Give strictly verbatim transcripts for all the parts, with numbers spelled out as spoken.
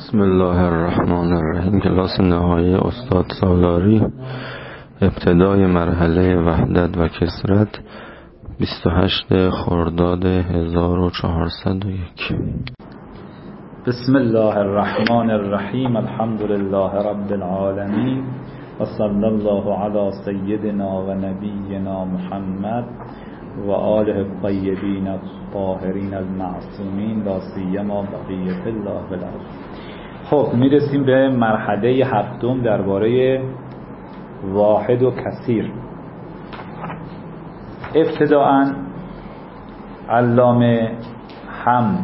بسم الله الرحمن الرحیم. کلاس نهایی استاد سالاری، ابتدای مرحله وحدت و کثرت، بیست و هشتم خرداد هزار و چهارصد و یک. بسم الله الرحمن الرحیم. الحمد لله رب العالمین و صلی الله علی سیدنا و نبینا محمد و آله الطیبین الطاهرین المعصومین لا سیما بقیة الله فی الارض. خب میرسیم به مرحله هفتم درباره واحد و کثیر. ابتداءً علامه هم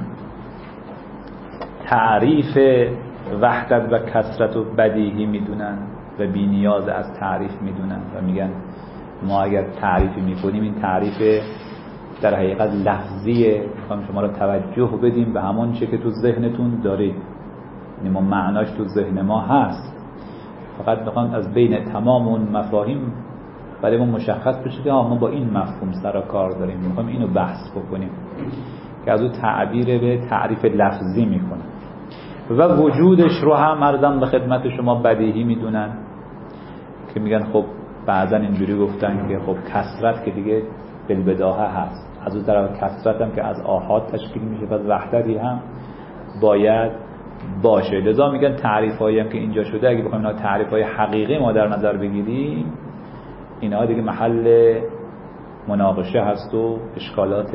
تعریف وحدت و کثرت و بدیهی میدونن و بی نیاز از تعریف میدونن و میگن ما اگر تعریفی میکنیم این تعریف در حقیقت لفظیه، میخوام شما را توجه بدیم به همون چه که تو ذهنتون دارید، یعنی ما معناش تو ذهن ما هست، فقط میخوام از بین تمام اون مفاهیم برای ما مشخص بشه که ما با این مفهوم سر و کار داریم، میخوام اینو بحث بکنیم که از اون تعبیر به تعریف لفظی میکنه. و وجودش رو هم عرضم به خدمت شما بدیهی میدونن که میگن خب بعضا اینجوری گفتن که خب کثرت که دیگه بالبداهه هست، از اون طرف کثرت هم که از آحاد تشکیل میشه، پس وحدتی هم باید باشه. لذا میگن تعریف هایی هم که اینجا شده اگه بخوایم اینا تعریف های حقیقی ما در نظر بگیریم، اینها دیگه محل مناقشه هست و اشکالات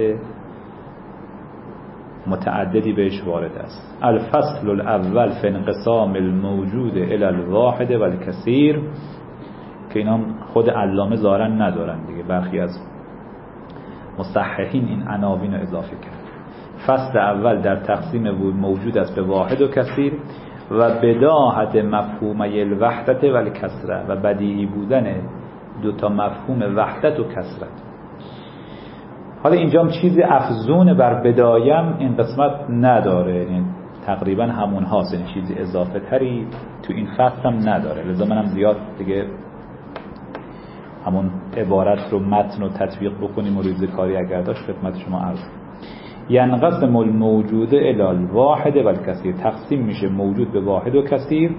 متعددی بهش وارد است. الفصل الاول فی انقسام الموجود الی الواحد و الکثیر، که اینا خود علامه ظاهرا ندارن دیگه، برخی از مصححین این عناوین رو اضافه کرد. فصل اول در تقسیم موجود است به واحد و کثیر و بداهت مفهومی الوحدت و الکثرت و بدیهی بودن دو تا مفهوم وحدت و کثرت. حالا اینجا چیزی افزون بر بدایم این قسمت نداره، یعنی تقریبا همون هاست، یعنی چیزی اضافه تری تو این فصل هم نداره. لذا منم زیاد دیگه همون عبارت رو متن و تطبیق بکنیم و ریزه‌کاری اگر داشت خدمت شما عرض. ینقسم الموجود الی الواحد و الکثیر، تقسیم میشه موجود به واحد و کثیر.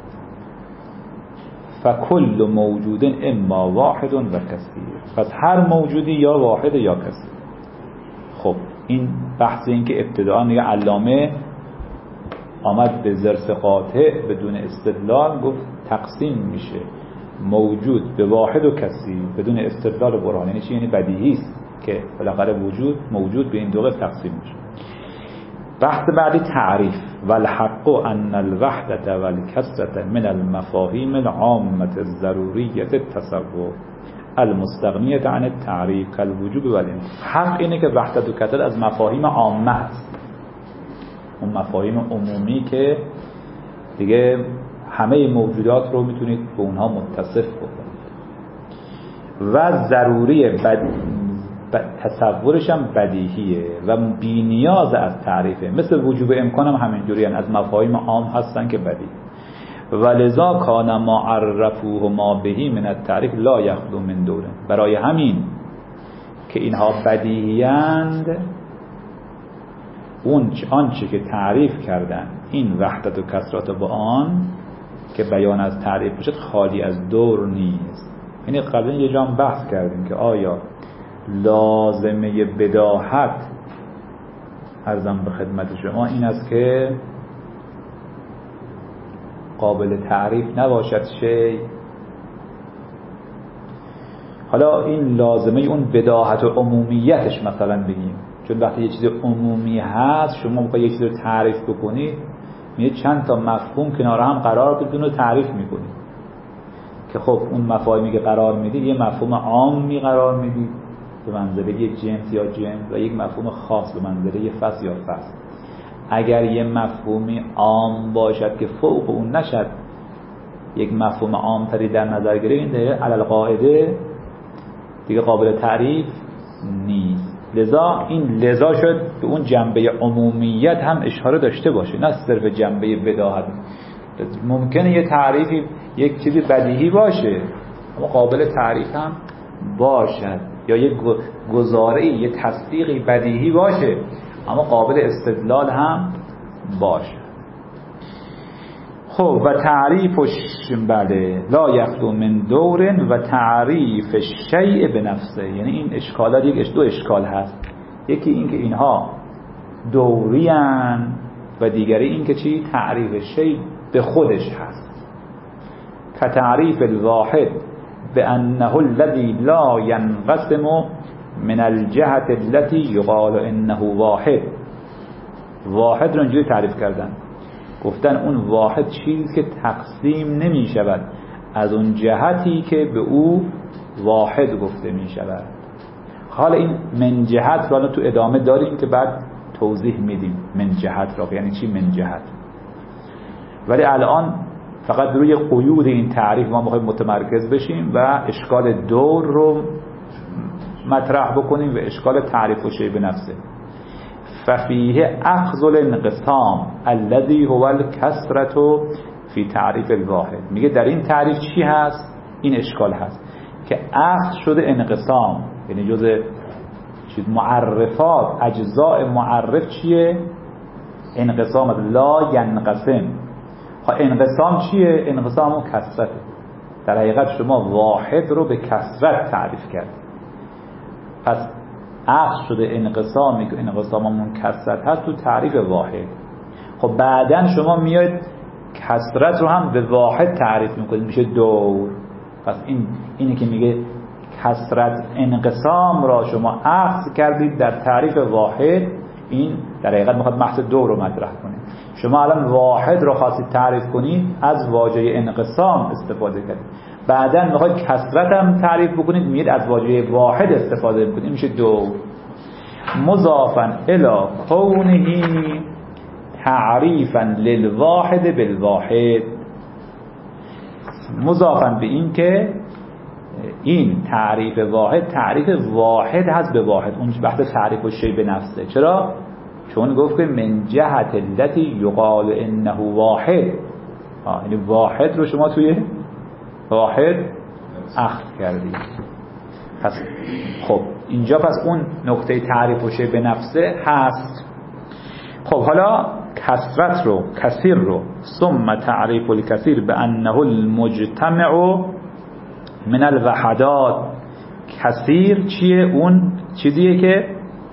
فکل موجود اما واحد و کثیر، پس هر موجودی یا واحد یا کثیر. خب این بحث این که ابتداء میگه علامه آمد به ضرس قاطع بدون استدلال گفت تقسیم میشه موجود به واحد و کثیر بدون استدلال برهان. یعنی چی؟ یعنی بدیهی است که بالاخره وجود موجود به این دو قسم تقسیم میشه. بحث بعدی تعریف. والحق ان الوحدت والکثرت من المفاهیم العامة الضروریة التصور المستغنیة عن التعریف کالوجوب والامکان. حق اینه که وحدت و کثرت از مفاهیم عامه است، اون مفاهیم عمومی که دیگه همه موجودات رو میتونید به اونها متصف بکنید و ضروری بد... تصورش هم بدیهیه و بی نیاز از تعریفه. مثل وجوب امکان هم همینجوری هن. از مفاهیم عام هستن که بدیهی. ولذا کان ما عرفوه ما بهی من التعریف لا یخلو من دوره. برای همین که اینها بدیهی اند، اون آنچه که تعریف کردن این وحدت و کثرت با آن که بیان از تعریف باشد خالی از دور نیست. یعنی قبلا یه جا بحث کردیم که آیا لازمه بداهت عرضم به خدمت شما این است که قابل تعریف نباشد شی. حالا این لازمه اون بداهت و عمومیتش مثلا بگیم، چون وقتی یه چیز عمومی هست شما بخواید یه چیز رو تعریف بکنید میگه چند تا مفهوم کنار هم قرار بدون رو تعریف میکنید که خب اون مفاهیمی که قرار میدید یه مفهوم عامی قرار میدید به منزله یک جنس یا جنس و یک مفهوم خاص به منزله یک فصل یا فصل. اگر یه مفهومی عام باشد که فوق اون نشد یک مفهوم عام تری در نظر گرفت، این علی القاعده دیگه قابل تعریف نیست. لذا این لذا شد به اون جنبه عمومیت هم اشاره داشته باشه، نه صرف جنبه بداهت. ممکنه یه تعریفی یک چیزی بدیهی باشه اما قابل تعریف هم باشد، یا یک گزاره‌ای یه تصدیقی بدیهی باشه اما قابل استدلال هم باشه. خب و تعریفش بله لا یخلو من دور و تعریف شیء به نفسه. یعنی این اشکالات یک دو اشکال هست، یکی این که اینها دورین و دیگری این که چی تعریف شیء به خودش هست. که تعریف الواحد به انه الذی لا ینقسم من الجهت التي یقال انه واحد. واحد رو اینجوری تعریف کردن، گفتن اون واحد چیزی که تقسیم نمی شود از اون جهتی که به او واحد گفته می شود. حالا این من جهت رو تو ادامه داریم که بعد توضیح میدیم من جهت را یعنی چی من جهت، ولی الان فقط روی قیود این تعریف ما میخوایم متمرکز بشیم و اشکال دور رو مطرح بکنیم و اشکال تعریف و شیء به نفسه. ففیه اخذ الانقسام الذي هو الكسرة فی تعریف الواحد. میگه در این تعریف چی هست؟ این اشکال هست که اخذ شده انقسام، یعنی جزء چیز معرفات اجزاء معرف چیه؟ انقسام لا ینقسم. خب انقسام چیه؟ انقسام و کسرته. در حقیقت شما واحد رو به کسرت تعریف کرد، پس اخذ شده انقسامی که انقساممون کسرت هست تو تعریف واحد. خب بعدن شما میاید کسرت رو هم به واحد تعریف میکنید، میشه دور. پس این اینی که میگه کسرت انقسام را شما اخذ کردید در تعریف واحد، این در حقیقت میخواد بحث دور رو مطرح کنه. شما الان واحد رو خواستید تعریف کنید از واژه انقسام استفاده کردید، بعداً میخواید کسرت هم تعریف بکنید میید از واژه واحد استفاده میکنید، میشه دور. مضافاً الی کونه تعریفاً للواحد بالواحد. مضافاً به این که این تعریف واحد تعریف واحد هست به واحد. اون بحث تعریف و شیء به نفسه. چرا؟ چون گفت که من جهت التي یقال انه واحد، یعنی واحد رو شما توی واحد اخذ کردید. پس خب اینجا پس اون نقطه تعریف و شیء به نفسه هست. خب حالا کثرت رو کثیر رو ثم تعریف الکثیر به انه المجتمع من الوحدات. کثیر چیه؟ اون چیزیه که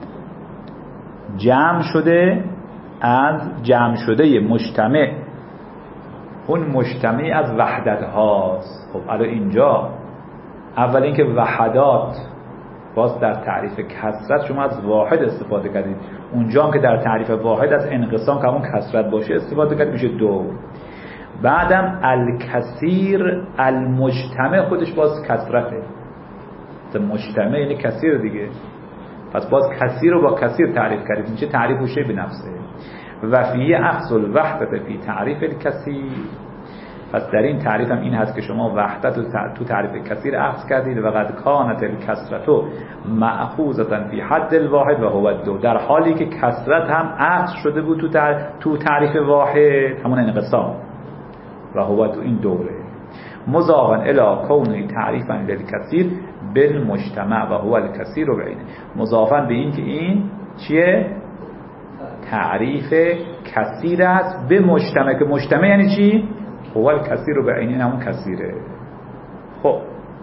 جمع شده از جمع شده مجتمع، اون مجتمع از وحدت هاست. خب الان اینجا اول اینکه وحدات باز در تعریف کثرت شما از واحد استفاده کردید، اونجا هم که در تعریف واحد از انقسام که همون کثرت باشه استفاده کرد، میشه دو. بعدم الکثیر المجتمع خودش باز کثرته، مجتمع یعنی کثیر دیگه، پس باز کثیر رو با کثیر تعریف کردید، میشه تعریف و شیء به نفسه. و فیه اخذ الوحدت فی تعریف الکثیر. پس در این تعریف هم این هست که شما وحدت تو تعریف کثیر اخذ کردید و قد کانت الکثرت مأخوذة فی حد الواحد و هو الدو. در حالی که کثرت هم اخذ شده بود تو تو تعریف واحد همون انقسام و هو دو، این دوره. مضافاً الی کونه تعریفاً للکثیر بالمجتمع و هو الکثیر بعینه. مضافاً به این که این چیه؟ تعریف کثیر است به مجتمع، که مجتمع یعنی چی؟ هو الکثیر بعینه، همون کثیره. خب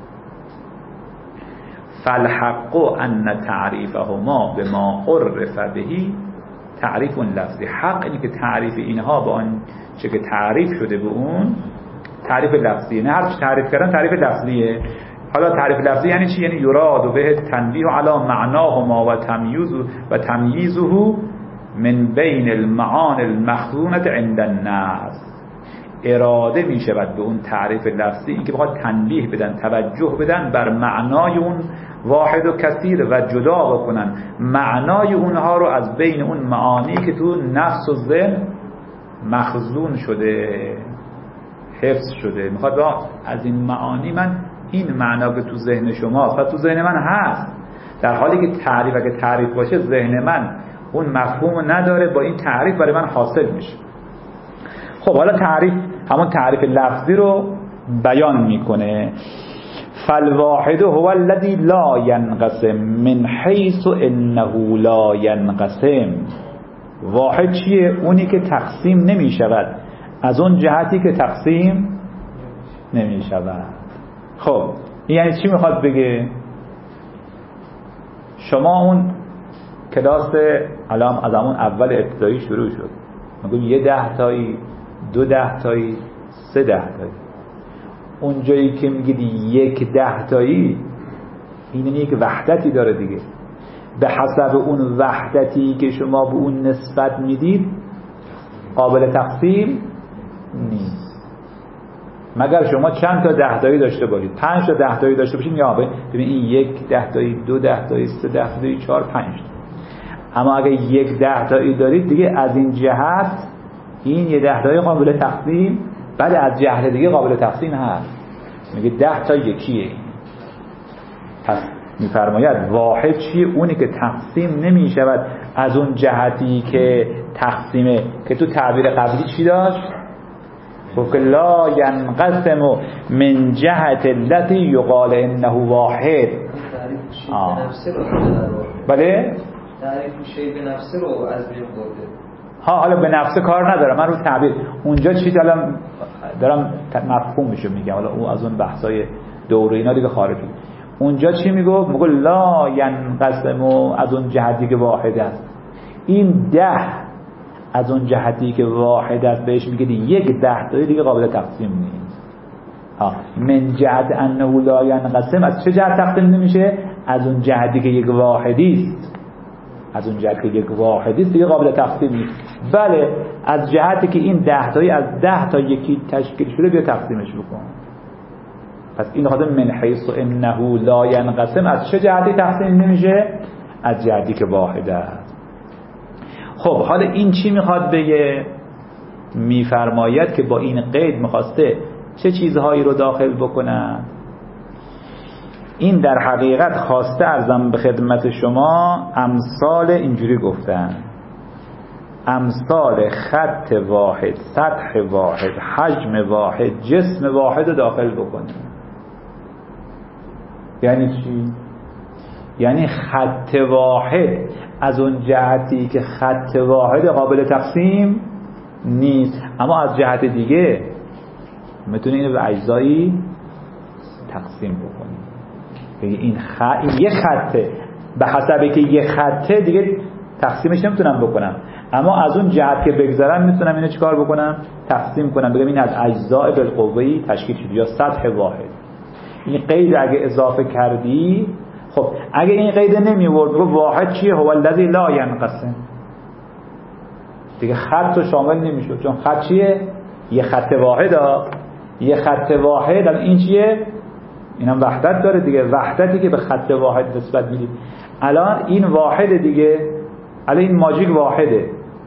فالحق ان تعریفهما بما عرف بهی تعریف لفظی. حق اینه که تعریف اینها با آن چه که تعریف شده به اون تعریف لفظیه. نه هر چی تعریف کردن تعریف لفظیه. حالا تعریف لفظی یعنی چی؟ یعنی یراد و به تنبیه علی معناهما و تمییز و تمییزه من بین المعانی المخزونة عند الناس. اراده می شود به اون تعریف لفظی این که بخواد تنبیه بدن، توجه بدن بر معنای اون واحد و کثیر و جدا بکنن معنای اونها رو از بین اون معانی که تو نفس و ذهن مخزون شده، حفظ شده. میخواد از این معانی من این معنا که تو ذهن شما و تو ذهن من هست، در حالی که تعریف اگه تعریف باشه ذهن من اون مفهوم نداره، با این تعریف برای من حاصل میشه. خب حالا تعریف همون تعریف لفظی رو بیان میکنه. فالواحد هو الذي لا ينقسم من حيث انه لا ينقسم. واحد چیه؟ اونی که تقسیم نمی شود از اون جهتی که تقسیم نمی شود. خب این یعنی چی میخواد بگه؟ شما اون کلاس الان از همون اول ابتدایی شروع شد، میگم یه ده تایی، دو ده تایی، سه ده تایی. اون جایی که میگید یک ده تایی، این یک وحدتی داره دیگه. به حسب اون وحدتی که شما به اون نسبت میدید قابل تقسیم نیست، مگر شما چند تا ده تایی داشته باشید. پنج تا ده تایی داشته باشید یا ببین این یک ده تایی، دو ده تایی، سه ده تایی، چهار، پنج تا. اما اگه یک ده تایی دارید دیگه از این جهت این یه ده تایی قابل تقسیم، بعد از جهت دیگه قابل تقسیم هست. میگه ده تا یکیه. پس میفرماید واحد چیه؟ اونی که تقسیم نمی شود از اون جهتی که تقسیمه، که تو تعبیر قبلی چی داشت؟ گفت لا ینقسم من جهت التي یقال انه واحد. بله؟ تعریف شی به نفسه رو از بین برده. ها حالا به نفسه کار ندارم، من رو تعبیر اونجا چی دارم دارم مفهوم میشه میگم، حالا اون از اون بحثای دوره اینا دیگه خارجی. اونجا چی میگه؟ میگه لا ینقسم از اون جهتی که واحد است. این ده از اون جهتی که واحد است بهش میگه یک ده تایی دیگه قابل تقسیم نیست. ها من جهت انه لا ینقسم، از چه جهت تقسیم نمیشه؟ از اون جهتی که یک واحدی است. از اون جهت که یک واحدی است دیگه قابل تقسیم نیست. بله از جهتی که این ده تایی از ده تا یکی تشکیل شده بیا تقسیمش بکن. پس این خاطر من حیث انه لا ینقسم از چه جهتی تقسیم نمیشه؟ از جهتی که واحد است. خب حالا این چی میخواد بگه؟ میفرماید که با این قید میخواسته چه چیزهایی رو داخل بکنند. این در حقیقت خواسته ارزم به خدمت شما امثال اینجوری گفتن، امثال خط واحد، سطح واحد، حجم واحد، جسم واحد رو داخل بکنه. یعنی چی؟ یعنی خط واحد از اون جهتی که خط واحد قابل تقسیم نیست، اما از جهت دیگه میتونه اینو به اجزایی تقسیم بکنه. این خط یه خطه، به حسابی که یه خطه دیگه تقسیمش نمیتونم بکنم، اما از اون جهت که بگذارم میتونم اینو چیکار بکنم؟ تقسیم کنم، بگم این از اجزاء بالقوه‌ای تشکیل شده یا سطح واحد. این قید اگه اضافه کردی، خب اگه این قید نمیورد رو واحد چیه؟ هو الذی لا ینقسم، دیگه خط رو شامل نمیشد، چون خط چیه؟ یه خط واحد ها. یه خط واحد این چیه؟ اینم وحدت داره دیگه، وحدتی که به خط واحد نسبت میدید. الان این واحد دیگه، الان این ماجیک واحده،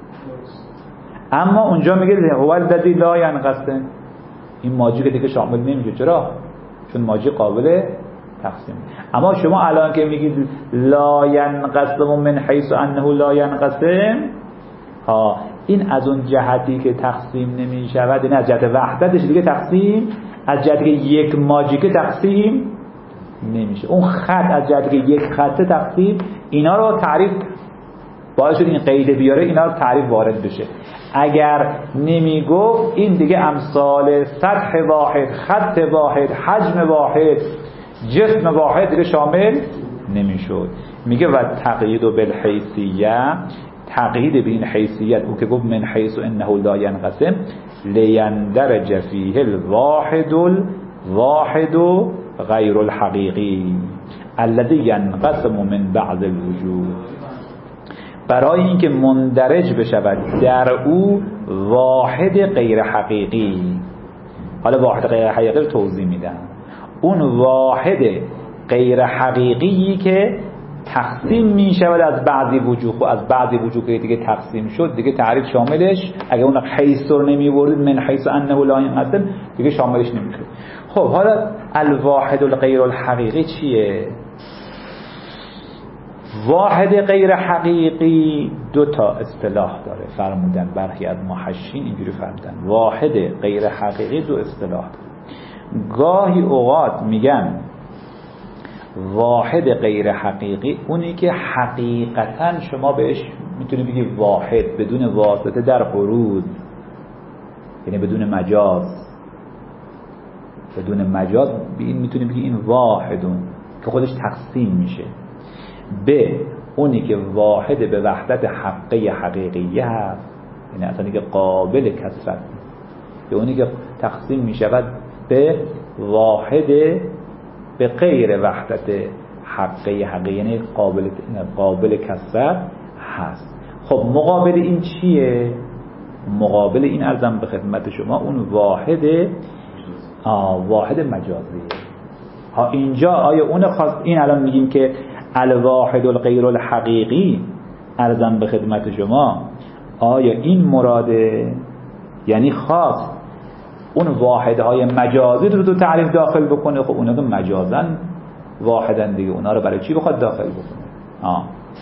اما اونجا میگه هو الذی لا ینقسم، این ماجیک دیگه شامل نمیشه. چرا؟ چون ماجیک قابل تقسیم. اما شما الان که میگید لا ینقسم من حیث انه لا ینقسم، ها این از اون جهتی که تقسیم نمیشود، این از جهت وحدتش دیگه تقسیم، از جهتی که یک ماجیک تقسیم نمیشه. اون خط از جهتی که یک خط تقسیم، اینا رو تعریف باعث شد این قید بیاره، اینا رو تعریف وارد بشه. اگر نمیگفت این دیگه امثال سطح واحد، خط واحد، حجم واحد، جسم واحد دیگه شامل نمیشد. میگه و تقیید بالحیثیه، تقیید به این حیثیت، او که گفت من حیث انه لا ینقسم لیندرج فیه الواحد الواحد غیر الحقیقی الذی ینقسم من بعض الوجود، برای اینکه مندرج بشود در او واحد غیر حقیقی. حالا واحد غیر حقیقی رو توضیح میدم. اون واحد غیر حقیقی که تقسیم می شود از بعضی وجوه، از بعضی وجوه که دیگه تقسیم شد دیگه تعریف شاملش، اگه اون حیث رو نمی بردید من حیث انه لا ینقسم دیگه شاملش نمی شد. خب حالا الواحد الغیر الحقیقی چیه؟ واحد غیر حقیقی دو تا اصطلاح داره، فرمودن برخی از محشین اینجوری فرمودن. واحد غیر حقیقی دو اصطلاح داره. گاهی اوقات میگن واحد غیر حقیقی اونی که حقیقتا شما بهش میتونی بگی واحد بدون واسطه در عروض، یعنی بدون مجاز. بدون مجاز این میتونیم بگیم این واحدون که خودش تقسیم میشه به اونی که واحد به وحدت حقه حقیقیه هست، یعنی اصلا که قابل کسرت نیست، به اونی که تقسیم میشود به واحد به غیر وحدت حقه حقیقیه، یعنی قابل قابل کسرت هست. خب مقابل این چیه؟ مقابل این ارزم به خدمت شما اون واحد آه واحد مجازیه. ها اینجا آیا اون خاص این الان میگیم که الواحد الغیر الحقیقی ارزم به خدمت شما، آیا این مراده؟ یعنی خاص اون واحدهای مجازی رو تو تعریف داخل بکنه؟ خب اونا که مجازن واحدن دیگه، اونا رو برای چی بخواد داخل بکنه؟ آه.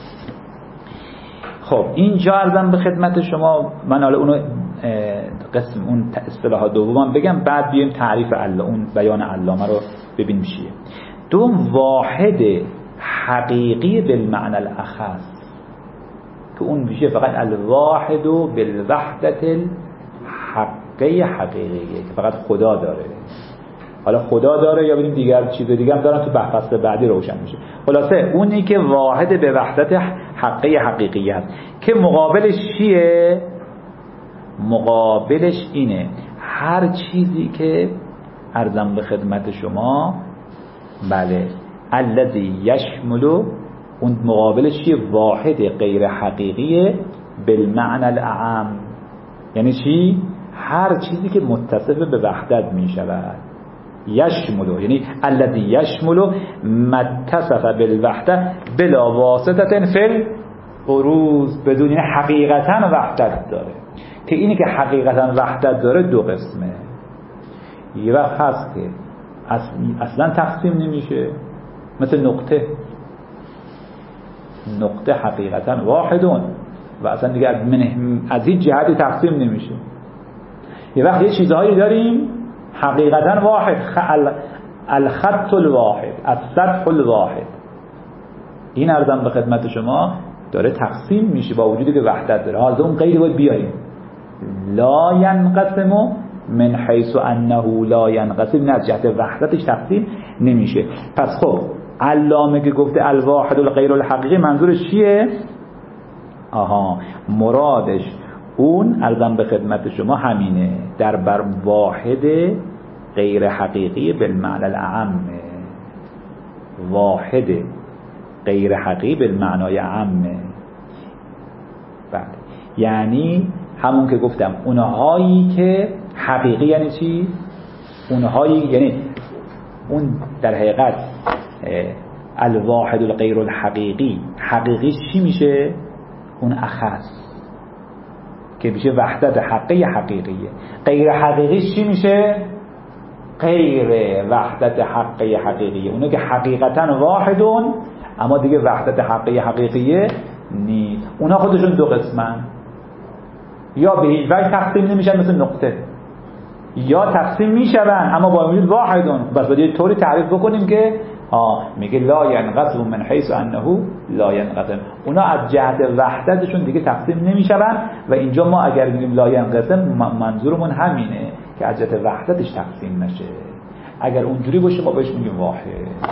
خب اینجا ارزم به خدمت شما، من حالا اونو قسم اون اصطلاحات دوم بگم، بعد بیایم تعریف الله اون بیان علامه رو ببینیم چیه. دوم واحد حقیقی بالمعنى الاخص که اون میشه فقط الواحد بالوحدت الحقیه حقیقیه که فقط خدا داره. حالا خدا داره یا ببینیم دیگر چیز دیگه هم دارن، تو بحث بعدی روشن میشه. خلاصه اونی که واحد به وحدت حقیقی حقیقیه است که مقابلش چیه؟ مقابلش اینه هر چیزی که عرضم به خدمت شما بله الذی یشمل، اون مقابلش چیه؟ واحد غیر حقیقی بالمعنى الاعم. یعنی چی؟ هر چیزی که متصف به وحدت می شود. یشمل یعنی الذی یشمل متصف بالوحده بلا واسطه فی البروز، بدون این حقیقتا وحدت داره. که اینی که حقیقتا وحدت داره دو قسمه. یه وقت هست که اصلا تقسیم نمیشه، مثل نقطه. نقطه حقیقتا واحدون و اصلا دیگه از هیچ جهتی تقسیم نمیشه. یه وقت یه چیزهایی داریم حقیقتا واحد، الخط الواحد، السطح الواحد، این عرضم به خدمت شما داره تقسیم میشه با وجودی که وحدت داره. حالا اون قید باید بیاریم، لا ینقسم من حیث انه لا ینقسم، نه از جهت وحدتش تقسیم نمیشه. پس خب علامه که گفته الواحد الغیر الحقیقی منظورش چیه؟ آها مرادش اون عرضم به خدمت شما همینه، در بر واحد غیر حقیقی بالمعنى الاعم، واحد غیر حقیقی بالمعنای اعم. بله یعنی همون که گفتم اونهایی که حقیقی یعنی چی؟ اونهایی یعنی اون در حقیقت الواحد الغیر الحقیقی، حقیقی چی میشه؟ اون اخص که میشه وحدت حقیقی حقیقیه. غیر حقیقی چی میشه؟ غیر وحدت حقیقی حقیقیه. اونو که حقیقتا واحدون اما دیگه وحدت حقیقی حقیقیه نیست. اونا خودشون دو قسمن، یا به هیچ وجه تقسیم نمیشن مثل نقطه، یا تقسیم میشن اما با وجود واحدون. بس باید یه طوری تعریف بکنیم که ها میگه لا ینقسم من حیث انه لا ینقسم، اونا از جهت وحدتشون دیگه تقسیم نمیشن. و اینجا ما اگر بگیم لا ینقسم منظورمون همینه که از جهت وحدتش تقسیم نشه. اگر اونجوری باشه ما بهش میگیم واحد.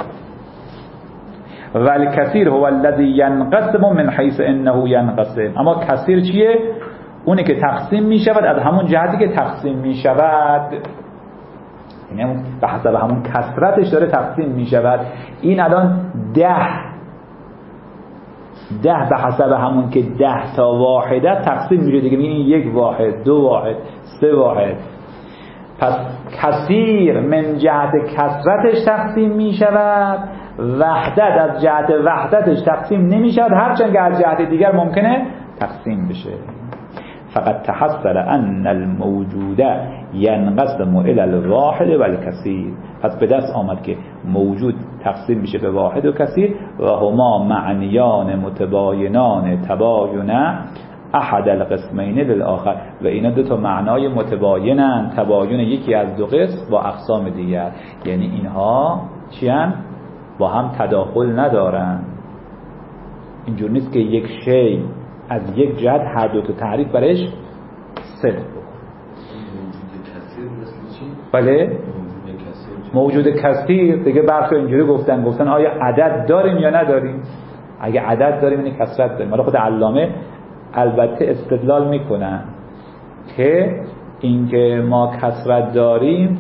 ولی کثیر هو الذی ینقسم من حیث انه ینقسم، اما کثیر چیه؟ اونه که تقسیم میشود از همون جهتی که تقسیم میشود، یعنی به حسب همون کثرتش داره تقسیم میشود. این الان ده ده به حسب همون که ده تا واحدت تقسیم میشه دیگه، این یک واحد، دو واحد، سه واحد. پس کثیر من جهت کثرتش تقسیم میشود، وحدت از جهت وحدتش تقسیم نمیشود، هرچند که از جهت دیگر ممکنه تقسیم بشه. فقط تحصل ان الموجود ینقسم الى الواحد والکثیر، پس به دست آمد که موجود تقسیم میشه به واحد و کثیر، و هما معنیان متباینان تباین احد القسمین للآخر، و اینا دو تا معنای متباینن، تباین یکی از دو قسم با اقسام دیگر. یعنی اینها چیان؟ با هم تداخل ندارن. اینجور نیست که یک شی از یک جهت هر دو تا تعریف برش صدق بکن. کثیر مثل چی؟ بله موجود کثیر دیگه برخی اینجوری گفتن گفتن آیا عدد داریم یا نداریم؟ اگه عدد داریم یعنی کثرت داریم. حالا خود علامه البته استدلال میکنن که اینکه ما کثرت داریم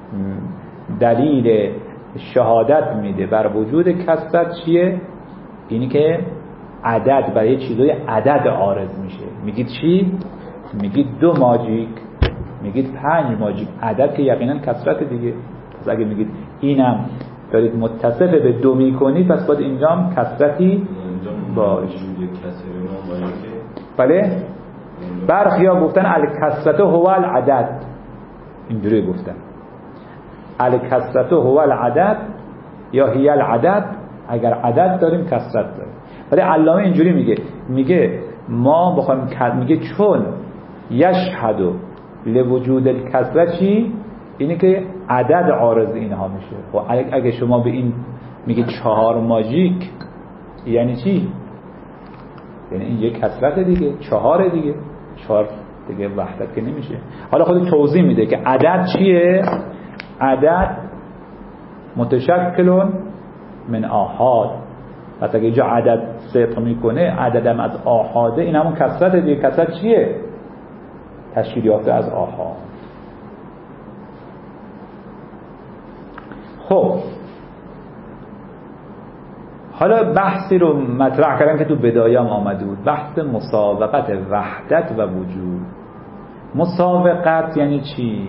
دلیل شهادت میده بر وجود کثرت چیه؟ اینی که عدد برای چیزای عدد عارض میشه. میگید چی؟ میگید دو ماجیک، میگید پنج ماجیک، عدد که یقینا کثرت دیگه. پس اگه میگید اینم دارید متصف به دو میکنید پس باید اینجا هم کثرتی باشه. بله؟ برخیا گفتن الکثرت هو العدد، اینجوری گفتن الکثرت هو العدد یا هی العدد. اگر عدد داریم کثرت داریم. ولی علامه اینجوری میگه میگه ما بخوایم میگه چون یشهد لوجود الکثرت چی؟ اینه که عدد عارض اینها میشه. خب اگه شما به این میگه چهار ماجیک یعنی چی؟ یعنی این یک کثرت دیگه، چهار دیگه، چهار دیگه وحدت که نمیشه. حالا خود توضیح میده که عدد چیه؟ عدد متشکل من آحاد. پس اگه اینجا عدد صدق میکنه عددم از آحاده، این همون کثرت دیگه. کثرت چیه؟ تشکیل یافته از آحاد. خب حالا بحثی رو مطرح کردم که تو بدایام آمده بود، بحث مسابقت وحدت و وجود. مسابقت یعنی چی؟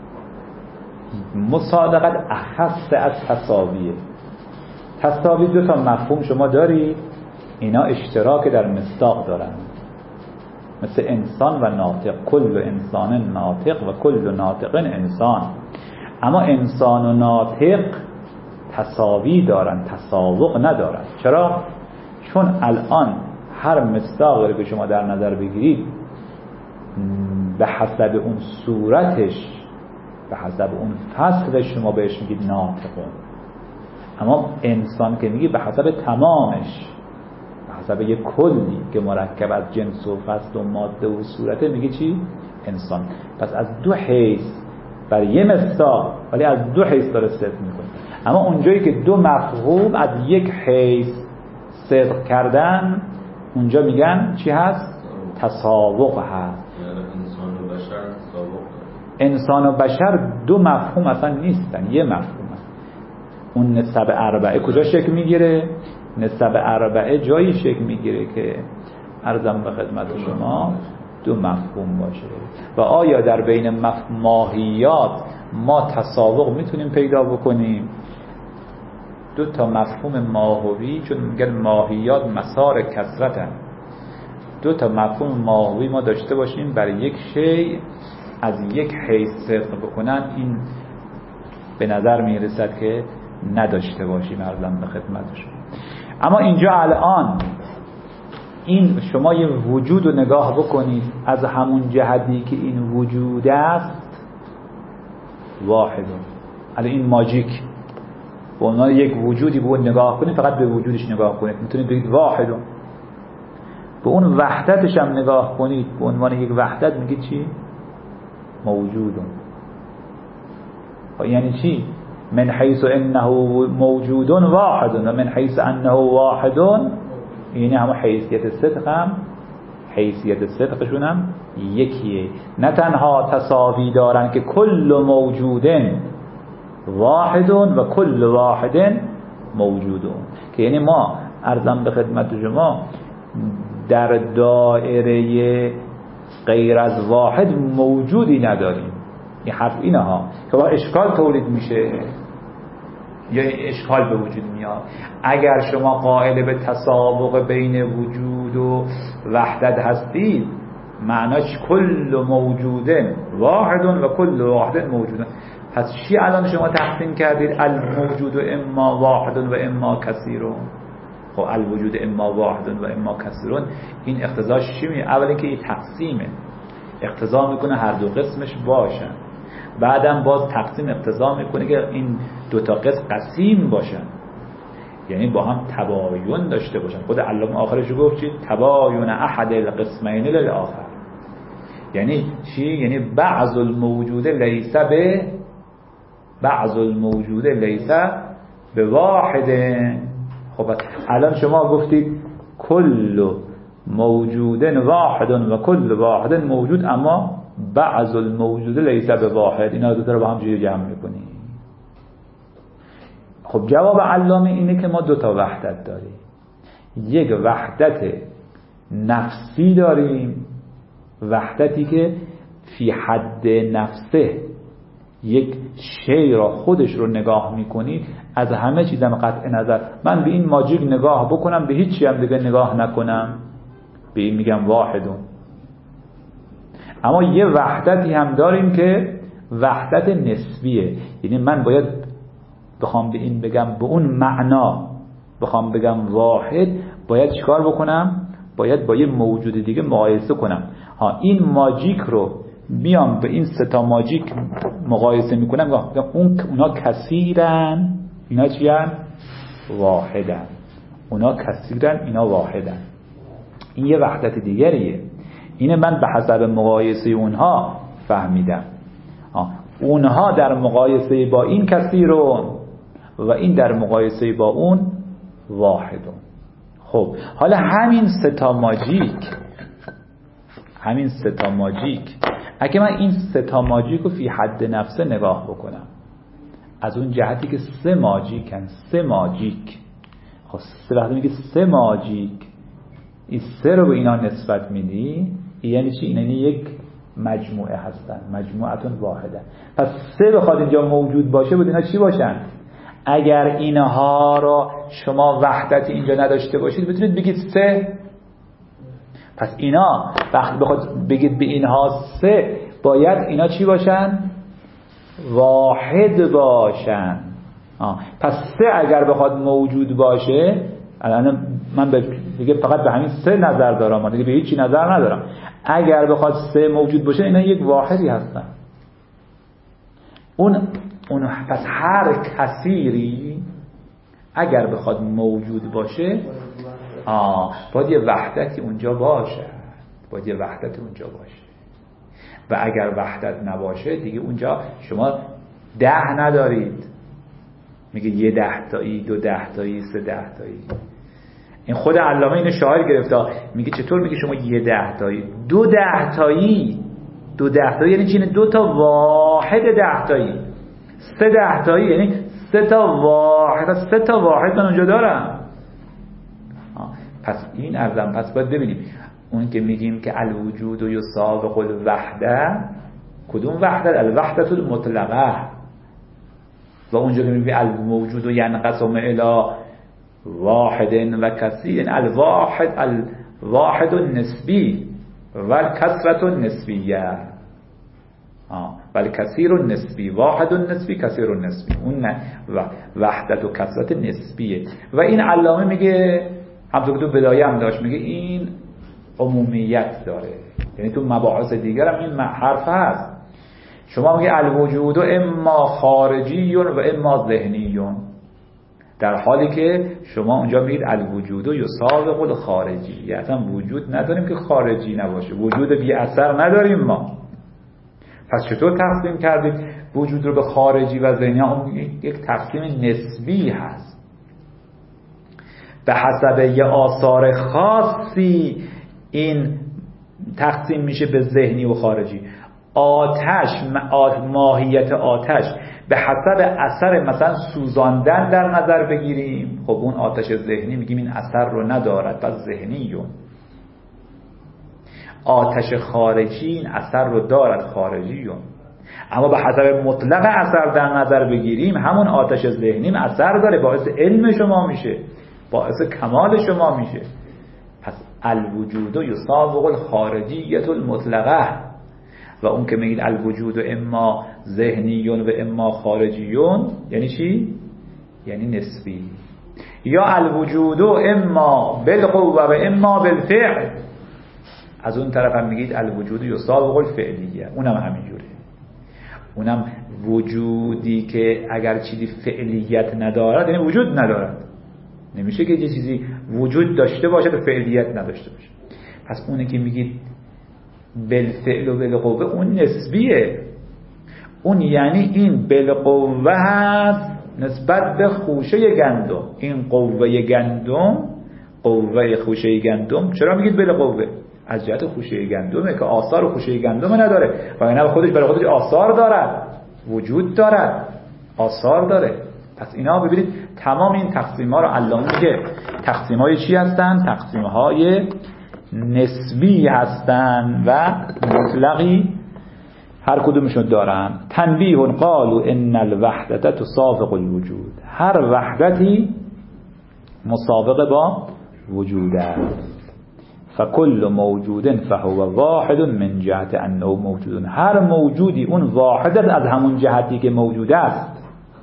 مسابقت اخص از تساویه. تساوی دو تا مفهوم شما داری، اینا اشتراک در مصداق دارن، مثل انسان و ناطق، کل انسان ناطق و کل ناطق انسان. اما انسان و ناطق تساوی دارن، تساوق ندارن. چرا؟ چون الان هر مصداقی که شما در نظر بگیرید به حسب اون صورتش، به حسب اون فصلش شما بهش میگید ناطقه. اما انسان که میگی به حسب تمامش، به حسب یک کلی که مرکب از جنس و فصل و ماده و صورته میگی چی؟ انسان. پس از دو حیث برای یه مصداق، ولی از دو حیث داره صدق میکنه. اما اونجایی که دو مفهوم از یک حیث صدق کردن، اونجا میگن چی هست؟ تساوق هست. انسان و بشر تساوق داره. انسان و بشر دو مفهوم اصلا نیستن، یه مفهوم هست. اون نسب اربعه کجا شکل میگیره؟ نسب اربعه جایی شکل میگیره که عرضم به خدمت شما دو مفهوم باشه. و آیا در بین مفهوم ماهیات ما تساوق میتونیم پیدا بکنیم؟ دو تا مفهوم ماهوی، چون میگن ماهیات مسار کثرتن، دو تا مفهوم ماهوی ما داشته باشیم برای یک شی از یک حیث صدق بکنن، این به نظر میرسد که نداشته باشیم عرضم به خدمتشون. اما اینجا الان این شما یه وجود رو نگاه بکنید از همون جهتی که این وجود است واحد. الان این ماجیک به عنوان یک وجودی به اون نگاه کنید، فقط به وجودش نگاه کنید میتونید بگید واحد. به اون وحدتش هم نگاه کنید به عنوان یک وحدت میگید چی؟ موجود. یعنی چی؟ من حیث انه موجود واحد و من حیث انه واحد، این هم حیثیت صدق هم حیثیت صدقشون هم یکیه. نه تنها تساوی دارن که کل موجود واحد و کل واحد موجود، که یعنی ما عرضم به خدمت شما در دایره غیر از واحد موجودی نداریم. این حرف اینه ها که با اشکال تولید میشه یا اشکال به وجود میاد. اگر شما قائل به تسابق بین وجود و وحدت هستید، معناش کل موجود واحد و کل واحد موجود. پس چی الان شما تقسیم کردید؟ الموجود اما واحد و اما کثیر. خب الوجود اما واحد و اما کثیر، این اقتضاش چی می؟ اول اینکه این تقسیمه، اقتضا میکنه هر دو قسمش باشن. بعدم باز تقسیم اقتضا میکنه که این دو تا قسم قسیم باشن، یعنی با هم تباین داشته باشن. خود علامه آخرش گفت چی؟ تباین احد القسمین للآخر، یعنی چی؟ یعنی بعض الموجود لیس به بعض الموجود لیس به واحد. خب الان شما گفتید کل موجود واحد و کل واحد موجود، اما بعض الموجود لیس به واحد، اینا دو تا رو با هم جمع میکنیم. خب جواب علامه اینه که ما دو تا وحدت داریم، یک وحدت نفسی داریم، وحدتی که فی حد نفسه، یک شی را خودش رو نگاه میکنید از همه چیزم قطع نظر، من به این ماجیک نگاه بکنم به هیچ چی هم دیگه نگاه نکنم، به این میگم واحدون. اما یه وحدتی هم داریم که وحدت نسبیه، یعنی من باید بخوام به این بگم به اون معنا بخوام بگم واحد، باید چیکار بکنم؟ باید با یه موجود دیگه مقایسه کنم. ها این ماجیک رو بیام به این سه تا ماجیک مقایسه میکنم، اون اونا کثیرن اینا چیان؟ واحدن. اونا کثیرن اینا واحدن. این یه وحدت دیگریه. اینه من به حسب مقایسه اونها فهمیدم. آه. اونها در مقایسه با این کثیرون و این در مقایسه با اون واحدون. خب حالا همین سه تا ماجیک همین سه تا ماجیک اگه من این سه تا ماجیک رو فی حد نفسه نگاه بکنم، از اون جهتی که سه ماجیکن، سه ماجیک، خب سه وقتی میگه سه ماجیک، این سه رو به اینا نسبت میدی، یعنی چی؟ یعنی یک مجموعه هستن، مجموعتون واحده. پس سه بخواد اینجا موجود باشه بود اینا چی باشن؟ اگر اینها را شما وحدتی اینجا نداشته باشید بتونید بگید سه. پس اینا وقتی بخواد بگید به اینها سه، باید اینا چی باشن؟ واحد باشن. آه. پس سه اگر بخواد موجود باشه، الان من دیگه فقط به همین سه نظر دارم، من دیگه به هیچی نظر ندارم. اگر بخواد سه موجود باشه اینا یک واحدی هستن. اون اون پس هر کثیری اگر بخواد موجود باشه، آه باید یه وحدتی اونجا باشه، باید یه وحدت اونجا باشه. و اگر وحدت نباشه دیگه اونجا شما ده ندارید، میگه یه ده تایی، دو ده تایی، سه ده تایی. این خود علامه اینو شاعر گرفته، میگه چطور؟ میگه شما یه ده تایی، دو ده تایی، دو ده تایی یعنی چی؟ دو تا واحد ده تایی، سه ده تایی یعنی سه تا واحد، سه تا واحد من اونجا دارم. پس این ارزم پس باید ببینیم اون که میگیم که الوجود و یسابق الوحده، کدوم وحده؟ الوحدة المطلقه. و اونجا که میگیم الموجود و ینقسم الی واحد و کثیر، الواحد الواحد النسبی و الکثرة النسبیه و الکثیر النسبی، واحد النسبی، کثیر النسبی. اون وحدت و کثرت نسبیه. و این علامه میگه همطور که تو بدایه هم داشت، میگه این عمومیت داره، یعنی تو مباحث دیگر هم این حرف هست. شما میگه الوجود اما خارجی و اما ذهنی، در حالی که شما اونجا میگید الوجود یسابق الخارجی، اصلا وجود نداریم که خارجی نباشه، وجود بی اثر نداریم ما. پس چطور تقسیم کردید وجود رو به خارجی و ذهنی؟ اون یک تقسیم نسبی هست، به حسب یه آثار خاصی این تقسیم میشه به ذهنی و خارجی. آتش، ماهیت آتش به حسب اثر مثلا سوزاندن در نظر بگیریم، خب اون آتش ذهنی میگیم این اثر رو ندارد، پس ذهنیون. آتش خارجی این اثر رو دارد، خارجیون. اما به حسب مطلق اثر در نظر بگیریم، همون آتش ذهنی اثر داره، باعث علم شما میشه، باعث کمال شما میشه. پس الوجود یسابق الخارجیة المطلقه. و اون که میگید الوجود اما ذهنیون و اما خارجیون، یعنی چی؟ یعنی نسبی. یا الوجود اما بالقوه و اما بالفعل، از اون طرف هم میگید الوجود یسابق الفعلیه، اونم همینجوره. اونم وجودی که اگر چیزی فعلیت ندارد یعنی وجود ندارد. نمیشه که یه چیزی وجود داشته باشه و فعلیت نداشته باشه. پس اونی که میگید بالفعل و بالقوه اون نسبیه، اون یعنی این بالقوه هست نسبت به خوشه گندم. این قوه گندم، قوه خوشه گندم، چرا میگید بالقوه؟ از جهت خوشه گندمه که آثار خوشه گندم نداره و اینا خودش برای خودش آثار دارد، وجود دارد، آثار داره. پس اینا ببینید تمام این تقسیم ها رو علامه میگه تقسیم های چی هستن؟ تقسیم های نسبی هستن و مطلقی هر کدومشون دارن. تنبیه قالوا ان الوحدت تسابق الوجود، هر وحدتی مسابقه با وجود است. فکل موجود فهو واحد من جهت انه موجود، هر موجودی اون واحد از همون جهتی که موجود است.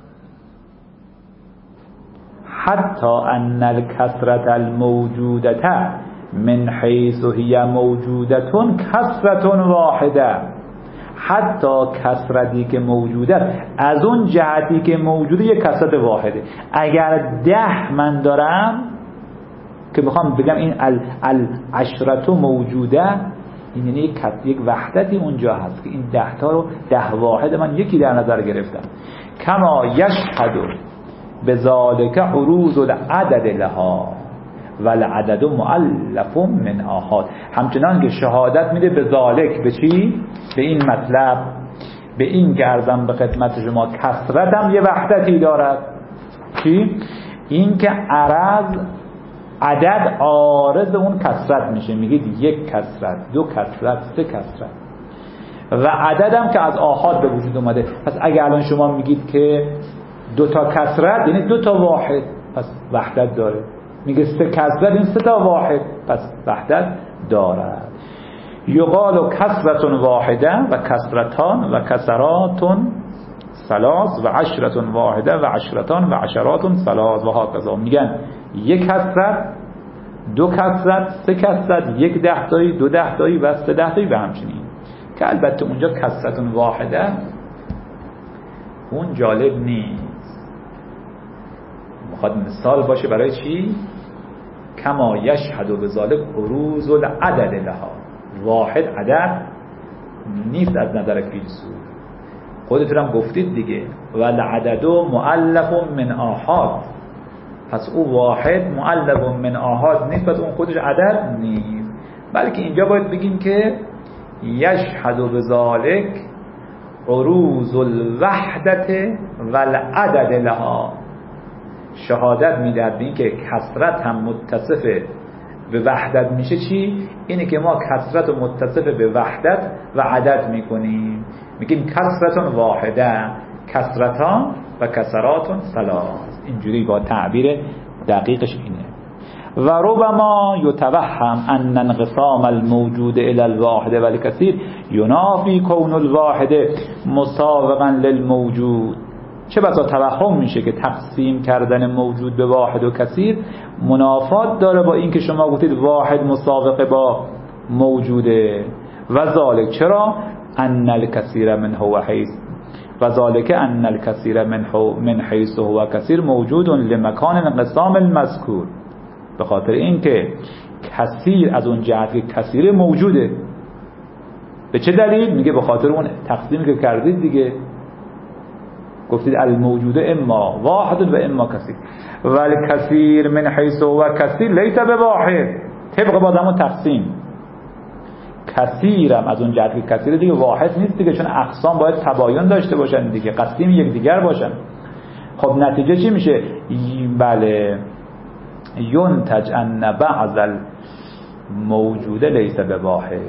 حتی ان الکثرت الموجودت من حیث هی موجودت کثرت واحده، حتی کثرتی که موجوده از اون جهتی که موجوده یک کثرت واحده. اگر ده من دارم که بخوام بگم این العشرة موجوده، این یعنی یک یک وحدتی اونجا هست که این ده تا رو ده واحد من یکی در نظر گرفتم. کما یشهد بذالک عروض العدد لها والعدد مؤلف من آحاد، همچنان که شهادت میده به ذالک، به چی؟ به این مطلب، به این که عرضم به خدمت شما کثرت هم یه وحدتی دارد. چی؟ این که عرض عدد عارض اون کثرت میشه، میگید یک کثرت، دو کثرت، سه کثرت، و عدد هم که از آحاد به وجود اومده. پس اگه الان شما میگید که دو تا کثرت یعنی دو تا واحد، پس وحدت داره. میگه سه کثرت این سه تا واحد، پس وحدت دارد. یقال کثرت واحده و کثرتان و کثراتون ثلاث و عشرت واحده و عشرتان و عشراتون ثلاث و هكذا. میگن یک کثرت، دو کثرت، سه کثرت، یک دهتایی، دو دهتایی و سه دهتایی به همچنین. که البته اونجا کثرت واحده اون جالب نیست، میخواد مثال باشه برای چی؟ کما یشهد بذالک عروض العدد لها، واحد عدد نیست از نظر فیلسوف، خودتون هم گفتید دیگه، و العدد مؤلف من آحاد، پس او واحد مؤلف من آحاد نیست، پس اون خودش عدد نیست، بلکه اینجا باید بگیم که یشهد بذالک عروض الوحدت و العدد لها، شهادت میدهد به این که کثرت هم متصف به وحدت میشه. چی؟ اینه که ما کثرت و متصف به وحدت و عدد میکنیم، میگیم کثرتون واحده، کثرتان و کثراتون ثلاث. اینجوری با تعبیر دقیقش اینه. و ربما یتوهم ان انقسام الموجود الى الواحد والکثیر ینافی کون الواحد مسابقا للموجود. چه بسا توهم میشه که تقسیم کردن موجود به واحد و کثیر منافات داره با این که شما گفتید واحد مسابقه با موجوده. و ذالک، چرا؟ ان الکثیر من هو حیث و ذالک ان الکثیر من من حیث هو کثیر موجود لمکان انقسام المذکور، به خاطر این که کثیر از اون جهت که کثیر موجوده. به چه دلیل؟ میگه به خاطر اون تقسیمی که کردید دیگه، گفتید الموجوده اما واحد و اما کثیر، ولی کثیر من حیث هو کثیر لیس بواحد، طبق با همون تقسیم کثیرم از اون جهت که کثیر دیگه واحد نیست دیگه، چون اقسام باید تباین داشته باشن دیگه، قسیم یک دیگر باشن. خب نتیجه چی میشه؟ بله ینتج ان بعض الموجوده لیس بواحد،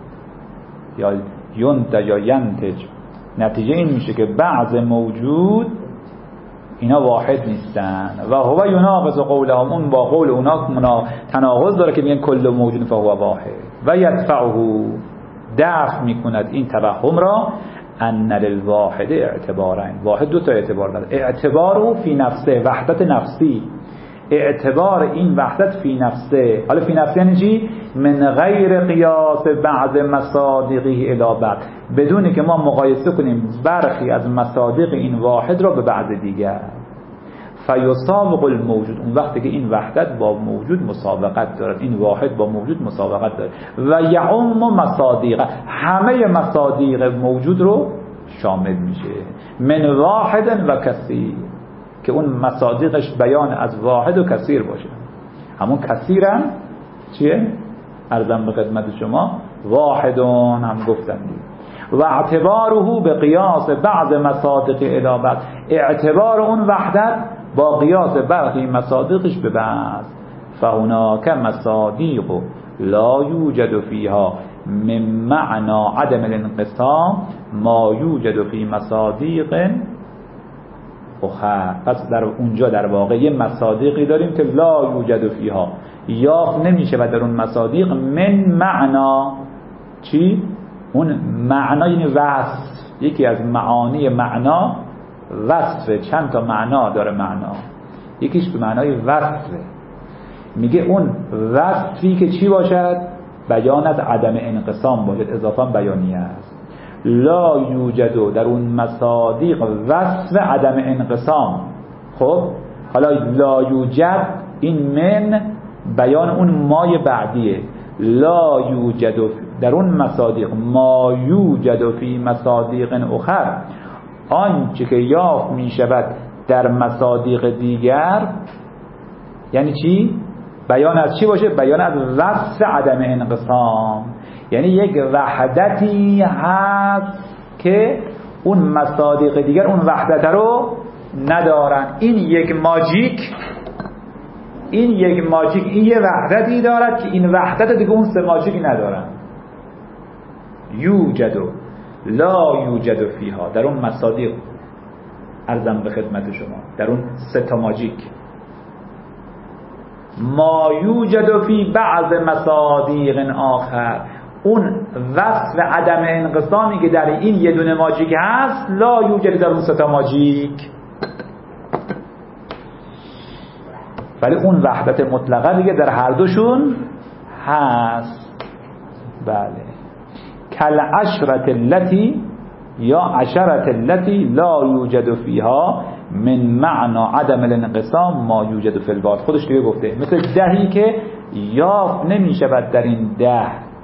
یا ینتج یا ینتج، نتیجه این میشه که بعض موجود اینا واحد نیستن. و هو یناقض قولهم، اون با قول اونا تناقض داره که میگن کل موجود فهو واحد. و یدفعه، دفع میکند این توهم را، ان للواحد اعتبارین، واحد دو تا اعتبار داره. اعتبار فی نفسه، وحدت نفسی، اعتبار این وحدت فی نفسه. حالا فی نفسه یعنی چی؟ من غیر قیاس بعض مصادیقه الی بعض، بدونی که ما مقایسه کنیم برخی از مصادیق این واحد را به بعض دیگر. فیسابق الموجود، اون وقتی که این وحدت با موجود مسابقت دارد، این واحد با موجود مسابقت دارد. و یعم مصادیق، همه مصادیق موجود رو شامل میشه. من واحد و کثیر، که اون مصادیقش بیان از واحد و کثیر باشه. همون کثیرن چیه؟ عرضم به خدمت شما واحدون هم گفتم دید. و اعتباره به قیاس بعض مصادیق الی بعض، اعتبار اون وحدت با قیاس برخی مصادیقش به بعض. فهناک مصادیق لا یوجد فیها من معنى عدم الانقسام ما یوجد فی مصادیق اخر. پس در اونجا در واقع یه مصادیقی داریم که لا یوجد فیها، یافت نمیشه و در اون مصادیق من معنا چی؟ اون معنا یعنی وصف، یکی از معانی معنا وصفه، چند تا معنا داره معنا، یکیش به معنای وصفه. میگه اون وصفی که چی باشد؟ بیان از عدم انقسام باشد، اضافه بیانیه است. لا یوجد در اون مصادیق وصف عدم انقسام. خب حالا لا یوجد این من بیان اون مای بعدیه. لا یوجد در اون مصادیق ما یوجد فی مصادیق اخر، آنچه که یافت می شود در مصادیق دیگر. یعنی چی؟ بیان از چی باشه؟ بیان از وصف عدم انقسام، یعنی یک وحدتی هست که اون مصادیق دیگر اون وحدت رو ندارن. این یک ماجیک این یک ماجیک این یه وحدتی دارد که این وحدت دیگه اون سه ماجیکی ندارن. یوجد لا یوجد فیها، در اون مصادیق عرضم به خدمت شما در اون سه تا ماجیک. ما یوجد فی بعض مصادیق آخر، اون وصف عدم انقسامی که در این یه دونه ماجیک هست لا یوجد در اون سه تا ماجیک. ولی اون وحدت مطلقه دیگه در هر دوشون هست. بله. کل عشرت التي یا عشرت التي لا یوجد فیها من معنى عدم الانقسام ما یوجد فی الواحد. خودش دیگه گفته مثل دهی که یافت نمی شود در این ده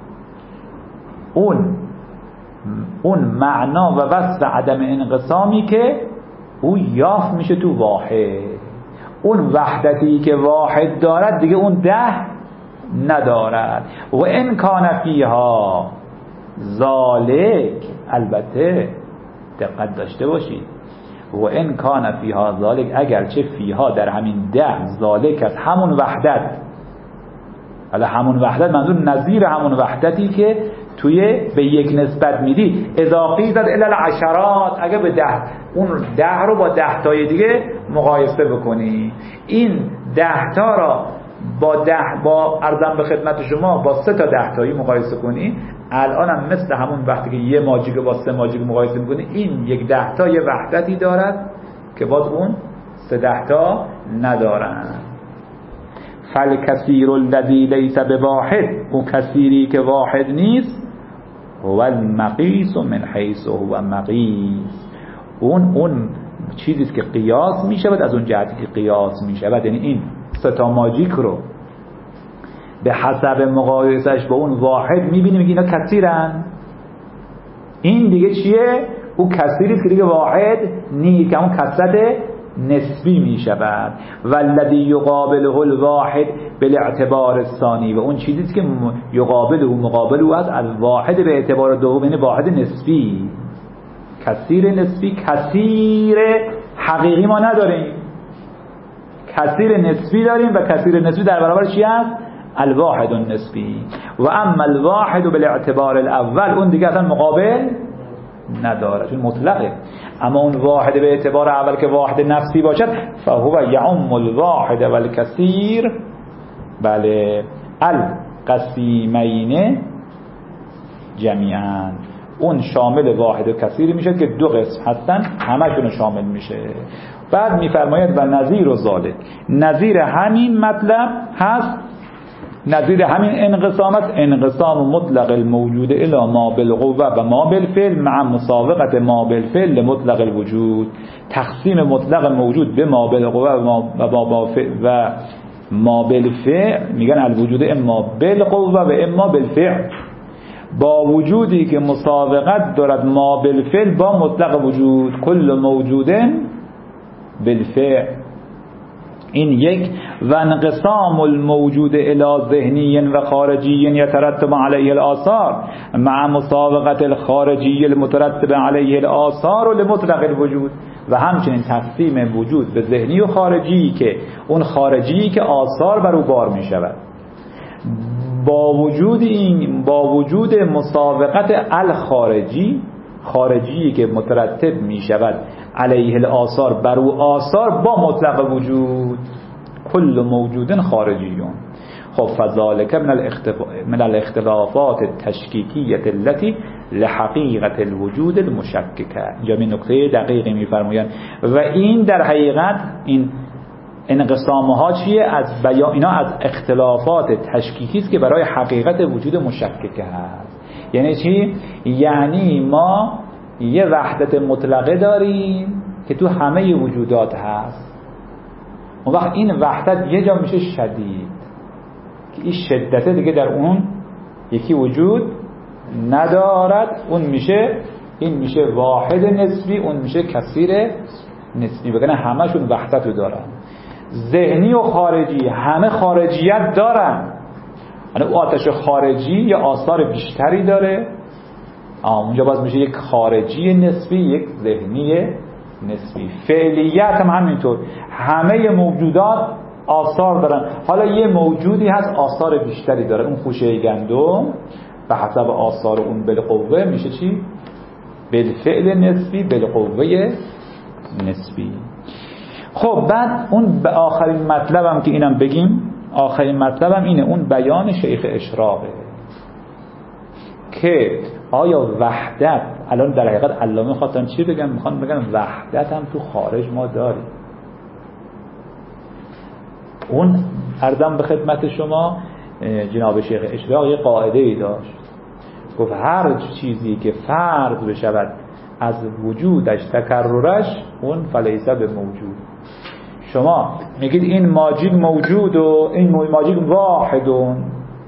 اون اون معنا و وصف عدم انقسامی که او یافت میشه تو واحد. اون وحدتی که واحد دارد دیگه اون ده ندارد. و ان کان فیها ذالک، البته دقت داشته باشید، و ان کان فیها ذالک، اگرچه فیها در همین ده ذالک است، همون وحدت. حالا همون وحدت منظور نظیر همون وحدتی که توی به یک نسبت میدی. اضافی زد الی العشرات، اگه به ده اون ده رو با ده تای دیگه مقایسه بکنی، این ده تا را با ده با عرضم به خدمت شما با سه تا ده تایی مقایسه کنی، الان هم مثل همون وقتی که یه ماجیک با سه ماجیک مقایسه میکنی، این یک ده تا یه وحدتی دارد که باز اون سه ده تا ندارن. فالکثیر الذی لیس بواحد، اون کثیری که واحد نیست، هو المقیس من حیث هو مقیس، اون اون چیزیست که قیاس میشود از اون جهتی که قیاس میشود. یعنی این سه تا ماجیک رو به حسب مقایسهش با اون واحد میبینیم که اینا کثیرن. این دیگه چیه؟ اون کثیریست که دیگه واحد نیست، که اون کثرت نسبی می شود. والذی یقابله الواحد بالاعتبار الثانی، و اون چیزیست که یقابله مقابل او از الواحد به اعتبار دوم، یعنی واحد نسبی. کثیر نسبی، کثیر حقیقی ما نداریم، کثیر نسبی داریم و کثیر نسبی در برابر چی است؟ الواحد النسبی. و اما الواحد بالاعتبار الاول، اون دیگه اصلا مقابل نداره، چون مطلقه. اما اون واحد به اعتبار اول که واحد نفسی باشد، فهو یعم الواحد والکثیر. بله، القسیمین جمیعا، اون شامل واحد و کثیر میشه که دو قسم هستن، همشون شامل میشه. بعد میفرماید و نظیر و ذالک، نظیر همین مطلب هست نظیر همین انقسام است انقسام مطلق الموجود الی ما بالقوه و ما بالفعل مع مسابقت ما بالفعل مطلق الوجود. تقسیم مطلق موجود به ما بالقوه و ما و ما بالفعل میگن الوجود اما بالقوه و اما بالفعل، با وجودی که مسابقت دارد ما بالفعل با مطلق وجود. کل موجود بالفعل. این یک. و انقسام الموجود الی ذهنی و خارجی یترتب علیه الاثار مع مسابقت الخارجی المترتب علیه الاثار لمطلق الوجود. و همچنین تقسیم وجود به ذهنی و خارجی که اون خارجی که آثار بر او بار می شود، با وجود این با وجود مسابقت الخارجی، خارجی که مترتب می شود علیه الاثار بر او آثار با مطلق وجود. کل موجود خارجیون. خب فذالک من من الاختلافات التشکیکیه التي لحقیقت الوجود المشککه. اینجا می نکته دقیقی میفرمایند و این در حقیقت این انقسام ها چیه؟ از بیان اینا از اختلافات تشکیکی است که برای حقیقت وجود مشککه هست. یعنی چی؟ یعنی ما یه وحدت مطلقه داریم که تو همه وجودات هست. اون وقت این وحدت یه جا میشه شدید که این شدت دیگه در اون یکی وجود ندارد، اون میشه این میشه واحد نسبی، اون میشه کثیر نسبی. بگنه همشون وحدت رو دارن. ذهنی و خارجی همه خارجیت دارن. یعنی او آتش خارجی یا آثار بیشتری داره، اونجا باز میشه یک خارجی نسبی یک ذهنی نسبی. فعلیت هم همینطور، همه موجودات آثار دارن. حالا یه موجودی هست آثار بیشتری داره، اون خوشه گندم به حسب آثار اون بالقوه میشه چی؟ بالفعل نسبی، بالقوه نسبی. خب بعد اون به آخرین مطلبم که اینم بگیم، آخرین مطلبم اینه، اون بیان شیخ اشراقه که آیا وحدت، الان در حقیقت علامه خواستن چی بگم؟ میخوان بگن وحدت هم تو خارج ما داریم. اون عرضم به خدمت شما جناب شیخ اشراق یه قاعده ای داشت، گفت هر چیزی که فرض بشود از وجودش تکررش اون فلیسه به موجود. شما میگید این ماجیک موجود و این ماجیک واحدون،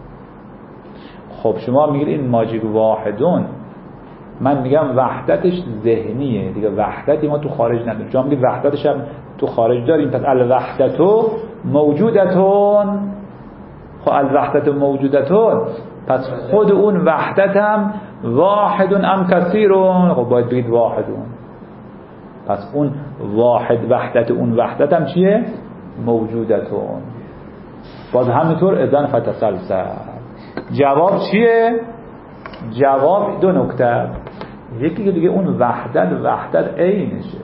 خب شما میگید این ماجیک واحدون، من میگم وحدتش ذهنیه دیگه، وحدتی ما تو خارج نداریم. شما میگید وحدتش هم تو خارج داریم، پس الوحدتو موجودتون. خب الوحدت موجودتون، پس خود اون وحدت هم واحدون ام کثیرون، خب باید بگید واحدون. پس اون واحد وحدت اون وحدت هم چیه؟ موجودتون. باز همینطور اذن فتسلسل. جواب چیه؟ جواب دو نکته. یکی که دیگه اون وحدت وحدت عینشه.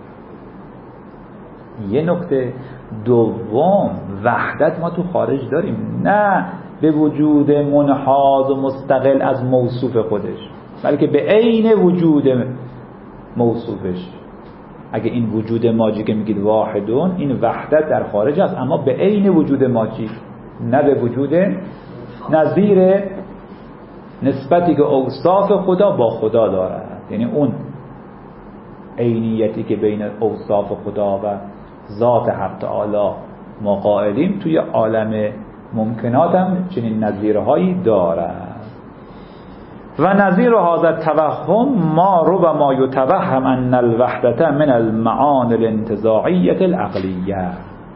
یه نکته دوم، وحدت ما تو خارج داریم، نه به وجود منحاز و مستقل از موصوف خودش، بلکه به عین وجود موصوفش. اگه این وجود ماجی که میگید واحدون، این وحدت در خارج است، اما به عین وجود ماجی، نه به وجود نظیر نسبتی که اوصاف خدا با خدا دارد. یعنی اون عینیتی که بین اوصاف خدا و ذات حق تعالی ما قائلیم، توی عالم ممکنات هم چنین نظیرهایی دارد. و نظیر هذا التوهم ما ربما یتوهم ان الوحدت من المعانی الانتزاعیه العقلیه.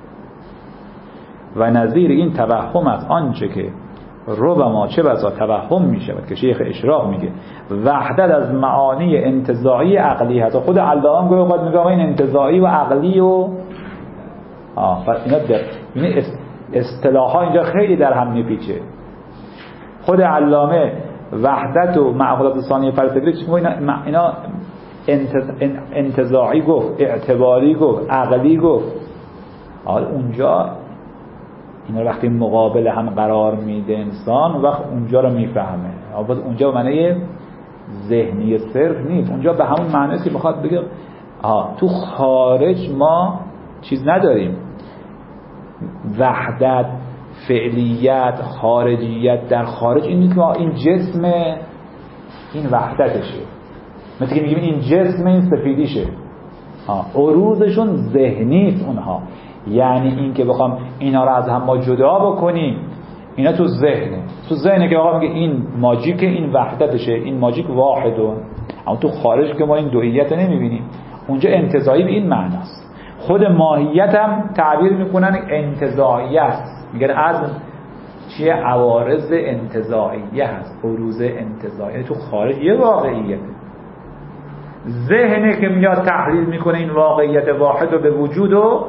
و نظیر این توهم از آنچه که ربما چه بسا توهم می شود که شیخ اشراق میگه وحدت از معانی انتزاعی عقلی هست. خود علامه گویا قد میگه این انتزاعی و عقلی و آه پس اینا در این اصطلاح ها اینجا خیلی در هم میپیچه. خود علامه وحدت و معقولات ثانیه فلسفی چی میگه؟ اینا, اینا انتزاعی گفت، اعتباری گفت، عقلی گفت. حالا اونجا اینا وقتی مقابل هم قرار میده انسان، وقت اونجا رو میفهمه. اما اونجا معنی ذهنی صرف نیست، اونجا به همون معنی که بخواد بگه آه تو خارج ما چیز نداریم، وحدت فعلیت، خارجیت. در خارج این که این جسم این وحدتشه، مثل که میگیم این جسم این سفیدیشه. عروضشون ذهنیست اونها، یعنی این که بخوام اینا رو از هم ما جدا بکنیم، اینا تو ذهنه، تو ذهنه که آقا میگه این ماجیک این وحدتشه، این ماجیک واحدون. اما تو خارج که ما این دوئیت رو نمیبینیم، اونجا انتزاعی به این معناست. خود ماهیت هم تعبیر میکنن انتزاعی است، میگن از چیه؟ عوارض انتزاعیه هست، عروض انتزاعیه. تو خارج یه واقعیته، ذهنه که میاد تحلیل میکنه این واقعیت واحد رو به وجود و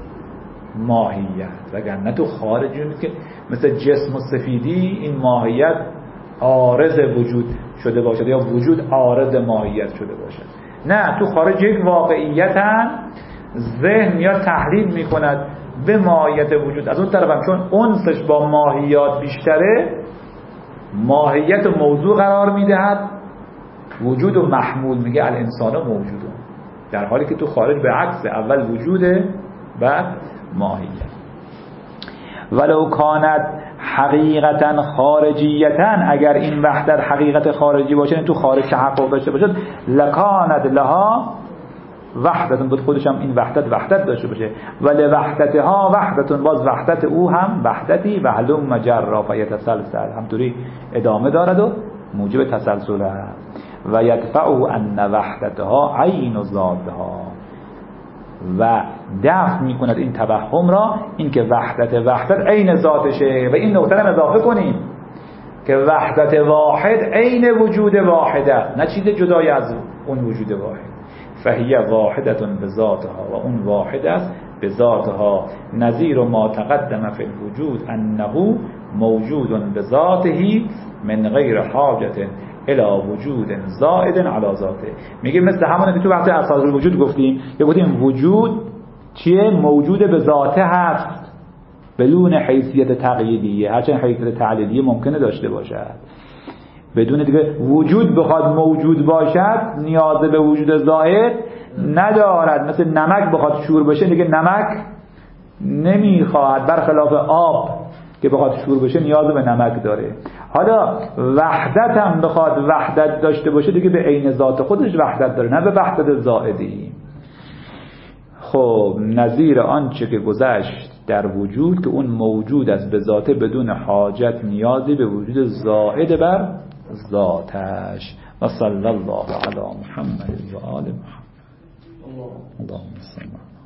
ماهیت، وگرنه تو خارج نیست که مثل جسم و سفیدی این ماهیت عارض وجود شده باشد یا وجود عارض ماهیت شده باشد. نه، تو خارج یک واقعیت هم ذهن میاد تحلیل میکند به ماهیت وجود. از اون طرف هم چون انسش با ماهیات بیشتره، ماهیت و موضوع قرار میدهد، وجود و محمول میگه الانسان موجوده، در حالی که تو خارج به عکس، اول وجوده بعد ماهیت. ولو کانت حقیقتا خارجیتا، اگر این وحدت حقیقت خارجی باشه، این تو خارج تحقق داشته باشه، لکانت لها وحدتون، بود خودش هم این وحدت وحدت داشته باشه، ولی وحدتها وحدتون، باز وحدت او هم وحدتی، و هلوم مجرا فیتسلسل، همطوری ادامه دارد و موجب تسلسل است. و یدفعه ان وحدتها عین ذاتها، و دفع میکند این توهم را، این که وحدت وحدت عین ذاتشه. و این نکته را اضافه کنیم که وحدت واحد عین وجود واحد است، نه چیز جدای از اون وجود واحد. فهی واحدتون به ذاتها، و اون واحد است به ذاتها. نظیر ما تقدم فی الوجود انه موجود به ذاته من غیر حاجت الی وجود زائد علی ذاته. میگه مثل همونه که تو وقت اساس الوجود گفتیم، که گفتیم وجود چیه؟ موجود به ذاته هست بدون حیثیت تقییدیه، هرچند حیثیت تعلیلیه ممکنه داشته باشد، بدون دیگه وجود بخواد موجود باشد نیاز به وجود زائد ندارد. مثل نمک بخواد شور بشه دیگه نمک نمیخواد، برخلاف آب که بخواد شور بشه نیاز به نمک داره. حالا وحدت هم بخواد وحدت داشته باشه دیگه به عین ذات خودش وحدت داره، نه به وحدت زائدی. خب نظیر آنچه که گذشت در وجود که اون موجود است به ذاته بدون حاجت نیازی به وجود زائد بر ذاتش. و صلی الله علی محمد و آل محمد. اللهم صل